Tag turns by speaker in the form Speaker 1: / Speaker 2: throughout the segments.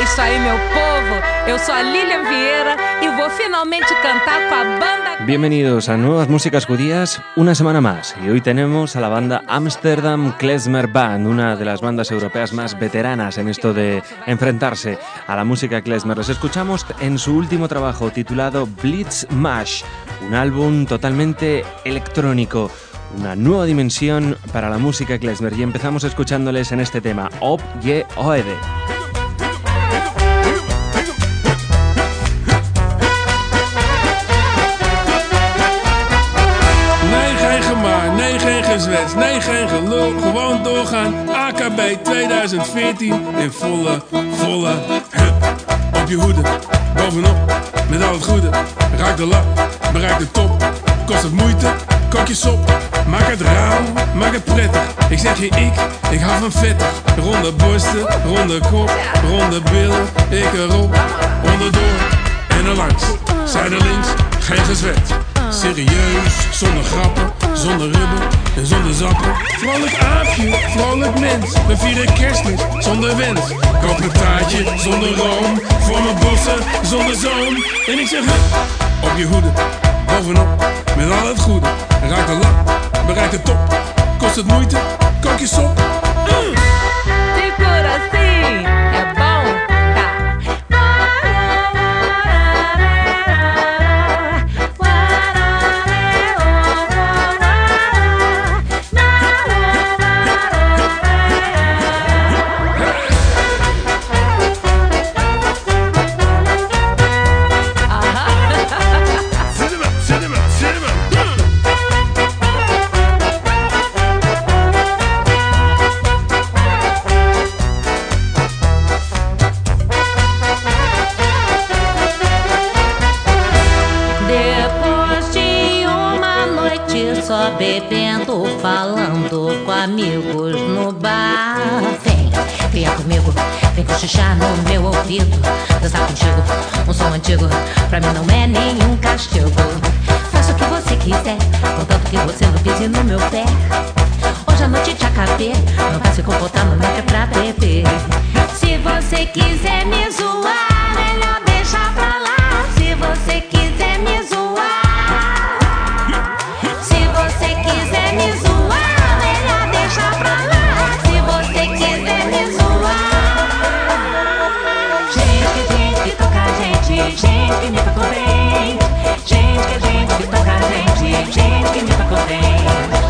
Speaker 1: isso aí, meu povo. Eu sou a Lilian Vieira y voy finalmente a cantar con la banda.
Speaker 2: Bienvenidos a Nuevas Músicas Judías, una semana más. Y hoy tenemos a la banda Amsterdam Klezmer Band, una de las bandas europeas más veteranas en esto de enfrentarse a la música klezmer. Les escuchamos en su último trabajo titulado Blitz Mash, un álbum totalmente electrónico, una nueva dimensión para la música klezmer. Y empezamos escuchándoles en este tema, Ob Je Oede.
Speaker 3: Nee, geen gezwets, nee, geen gelul, gewoon doorgaan. AKB 2014 in volle hup. Op je hoede, bovenop, met al het goede. Raak de lat, bereik de top. Kost het moeite, kook je sop. Maak het rauw, maak het prettig. Ik zeg je ik hou van vettig. Ronde borsten, ronde kop, ronde billen. Ik erop, onderdoor en erlangs. Zijdelings, geen gezwet. Serieus, zonder grappen, zonder rubber en zonder zappen. Vrolijk aapje, vrolijk mens. We vieren kerstmis, zonder wens. Koop een taartje, zonder room. Voor mijn bossen, zonder zoon. En ik zeg hup, op je hoede, bovenop, met al het goede. Raak de lat, bereik de top. Kost het moeite, kook je sop.
Speaker 1: Segura assim, é bom, tá?
Speaker 4: Só bebendo, falando com amigos no bar. Venha comigo, vem cochichar no meu ouvido. Dançar contigo, um som antigo, pra mim não é nenhum castigo. Faça o que você quiser, contanto que você não pise no meu pé. Hoje a noite te acabei, não vai se comportar, não é pra beber. Se você quiser me zoar, melhor deixar pra lá. Se você quiser me zoar, me zoar, melhor deixar pra lá. Se você quiser me zoar. Gente que toca a gente que me tocou bem. Gente que toca a gente que me tocou bem.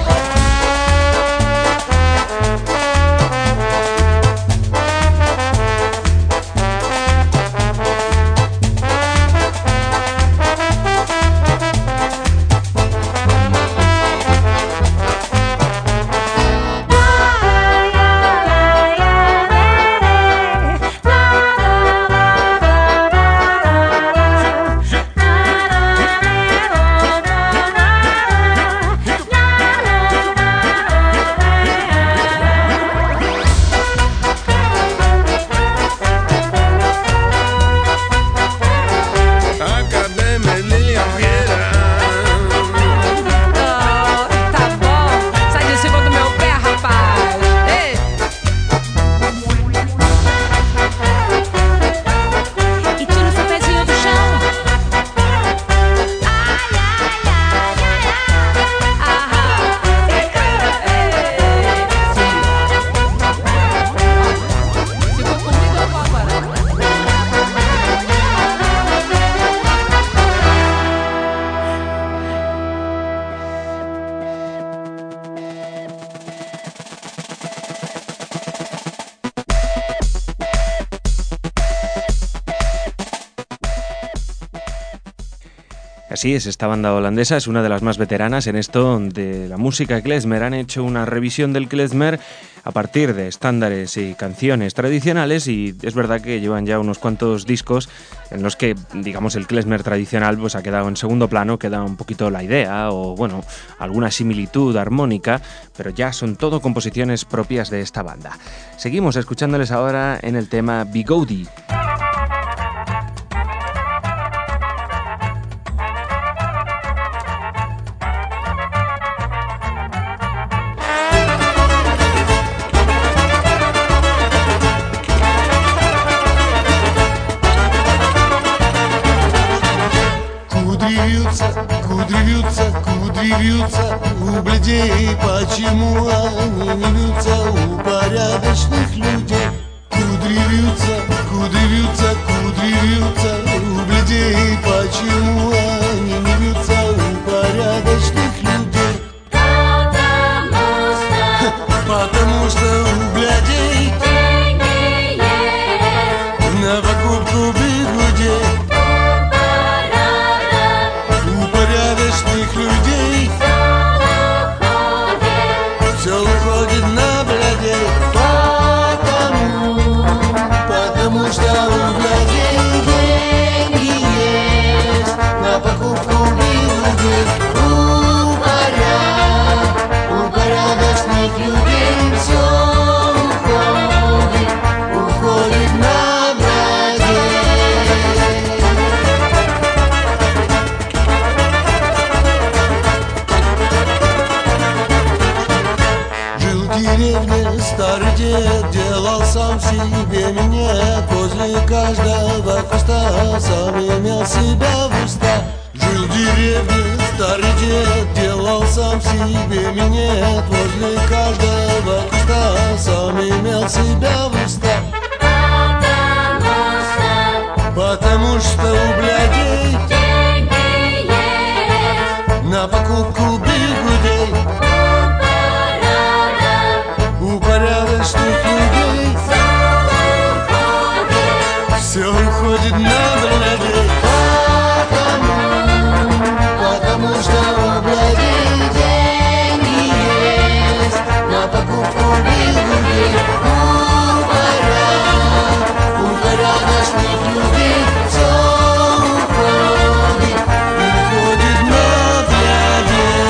Speaker 2: Así es, esta banda holandesa es una de las más veteranas en esto de la música klezmer. Han hecho una revisión del klezmer a partir de estándares y canciones tradicionales y es verdad que llevan ya unos cuantos discos en los que, digamos, el klezmer tradicional pues ha quedado en segundo plano, queda un poquito la idea o, bueno, alguna similitud armónica, pero ya son todo composiciones propias de esta banda. Seguimos escuchándoles ahora en el tema Bigodi.
Speaker 5: Кудри вьются у бледей, почему они не вьются у порядочных людей? Кудри вьются, кудри вьются, кудри вьются у бледей, почему они не вьются у порядочных людей? Потому что у блядей деньги есть на покупку бигудей. У порядочных людей все уходит на блядей. Потому что у блядей деньги есть на покупку бигудей. У порядочных людей все уходит на блядей. Жил в деревне старый дед, делал сам себе минет. Возле каждого куста сам имел себя в уста. Жил в деревне старый дед, делал сам себе минет. Возле каждого куста сам имел себя в уста. Потому что у блядей деньги есть на покупку бигудей. У порядочных людей все уходит на блядей. Потому что у блядей деньги есть на покупку бигудей. У порядочных людей все уходит на блядей.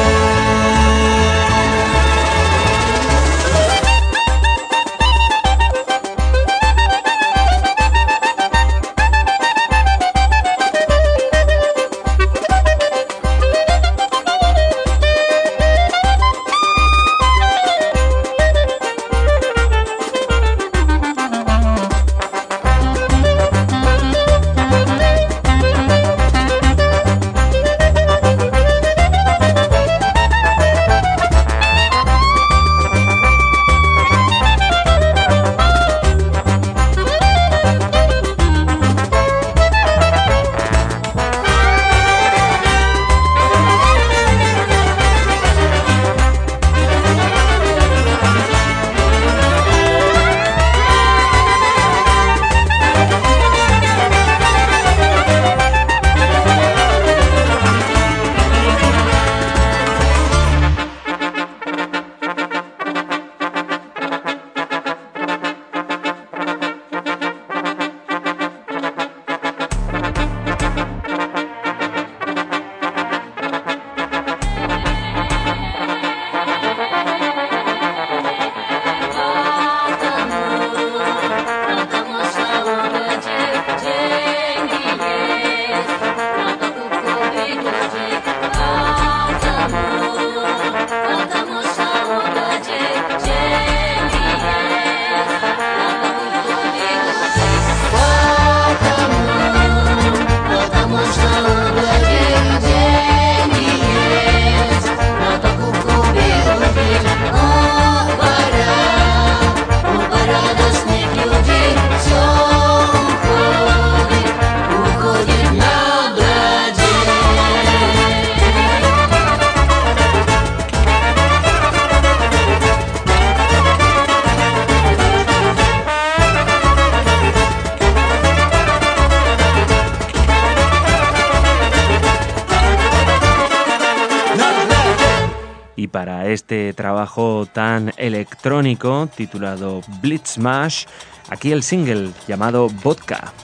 Speaker 2: Y para este trabajo tan electrónico titulado Blitzmash, aquí el single llamado Vodka.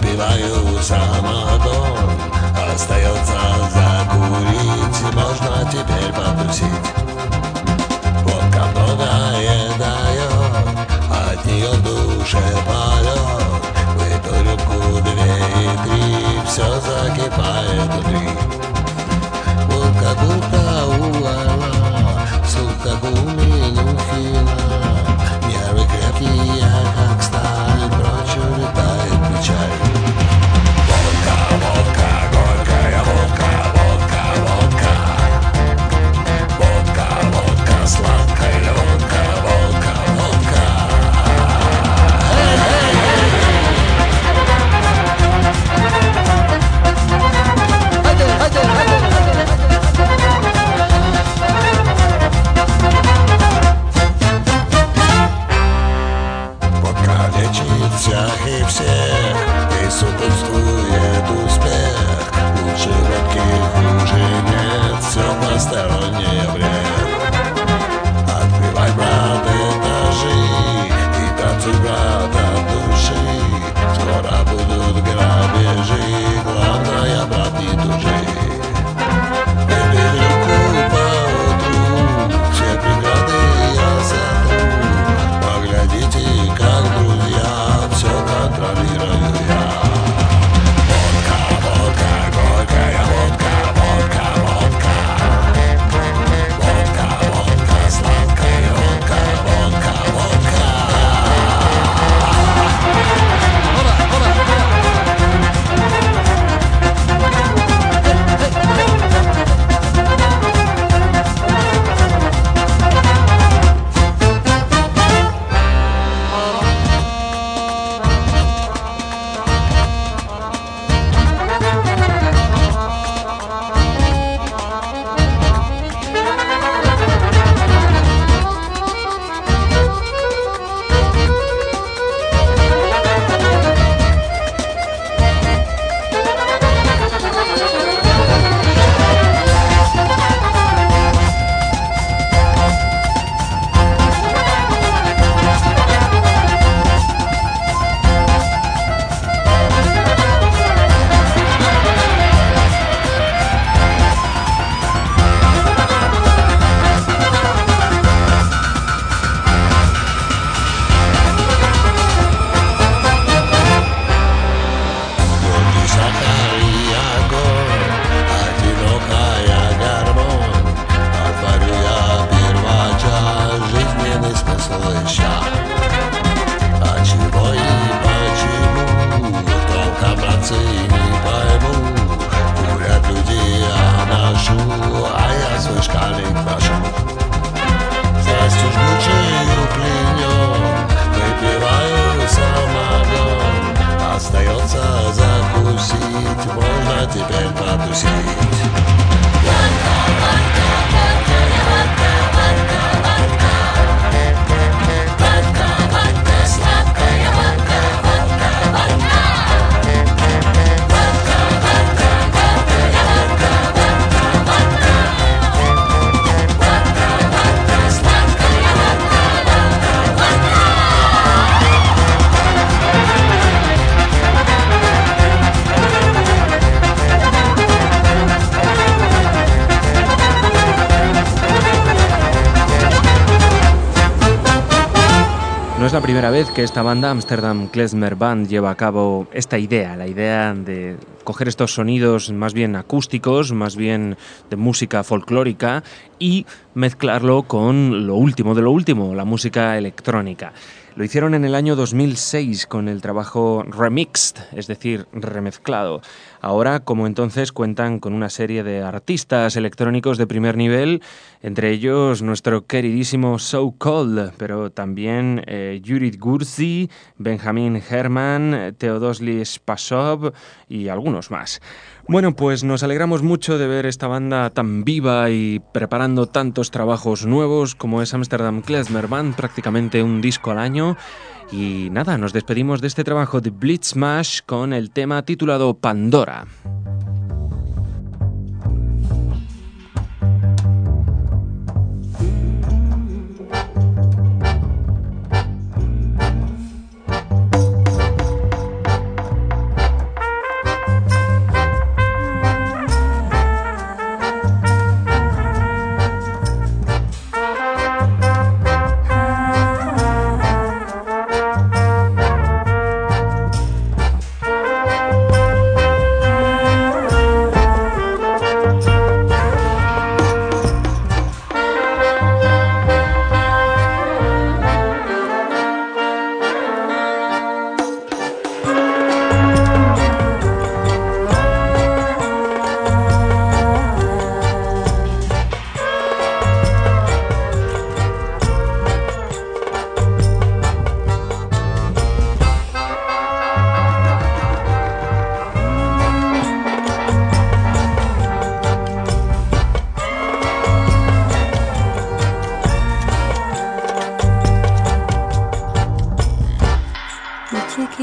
Speaker 5: Остается закурить, можно уже полет. В эту рюмку 2 и 3, все закипает внутри. Булка-булка, ула-ла, сука гуменюхина. Нервы крепкие, как сталь, прочь улетает печаль. Водка, водка, горькая водка, водка, водка. Водка, водка, сладкая водка, водка, водка. Водка лечит всех и всех, и сопутствует успех. Лучше водки, хуже нет, все постороннее бред. Открывай, брат, этажи и танцуй, брат, от души. Скоро будут грабежи, главное, брат, не тужи. Выпей рюмку поутру, все преграды я сотру. Поглядите, как друзья, все контролирую я. Водка, водка, горькая водка, водка, водка. Водка, водка, сладкая водка, водка, водка.
Speaker 2: No es la primera vez que esta banda, Amsterdam Klezmer Band, lleva a cabo esta idea, la idea de coger estos sonidos más bien acústicos, más bien de música folclórica y mezclarlo con lo último de lo último, la música electrónica. Lo hicieron en el año 2006 con el trabajo Remixed, es decir, remezclado. Ahora, como entonces, cuentan con una serie de artistas electrónicos de primer nivel, entre ellos nuestro queridísimo So Cold, pero también Judith Gurzi, Benjamin Herman, Teodosli Spasov y algunos más. Bueno, pues nos alegramos mucho de ver esta banda tan viva y preparando tantos trabajos nuevos como es Amsterdam Klezmer Band, prácticamente un disco al año. Y nada, nos despedimos de este trabajo de Blitzmash con el tema titulado Pandora.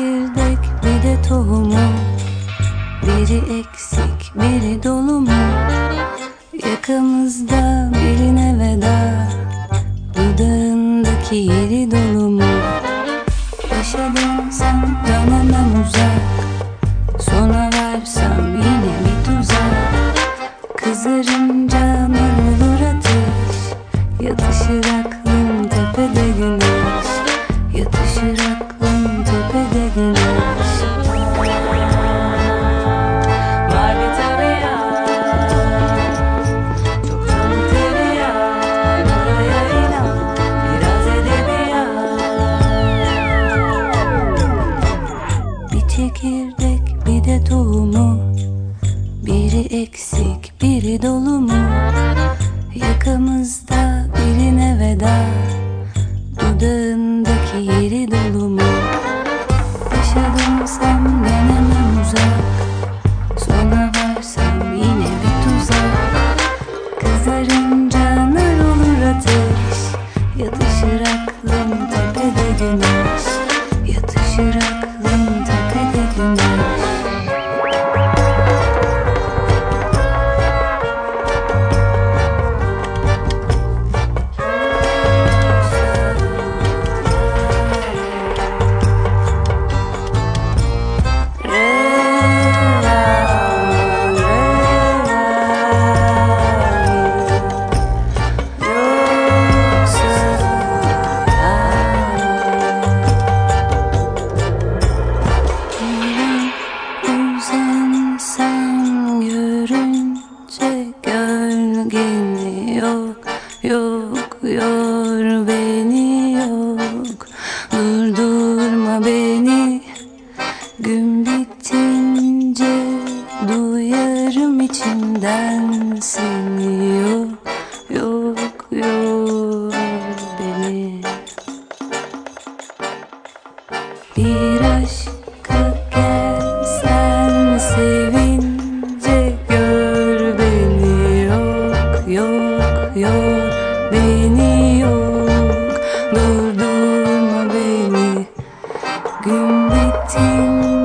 Speaker 6: çekirdek bir de tohumu, biri eksik biri dolu mu? Yakamızda birine veda, dudağındaki yeri dolu mu? Başa dönsem dönemem uzak, sona varsam yine bir tuzak. Kızarınca nar olur ateş, yatışır aklım tepede güneş, yatışır aklım tepede güneş. Var bir tabiat, çok canı tereyağı, buraya inan, biraz edebiyat. Bir çekirdek bir de tohumu, biri eksik biri dolu mu? Yakamızda birine veda, dudağındaki yeri dolu mu? Başa dönsem dönemem uzak, sona varsam yine bir tuzak. Kızarınca nar olur ateş, yatışır aklım tepede güneş, yatışır aklım tepede güneş. Sen görünce gölgeni yok, yok, yor beni yok. Durdurma beni, gün bitince duyarım içimden seni. Yok, yok, yor beni. Bir aşka gelsen sevince gör beni. Yok, yok, yor beni yok. Durdurma beni, gün bitince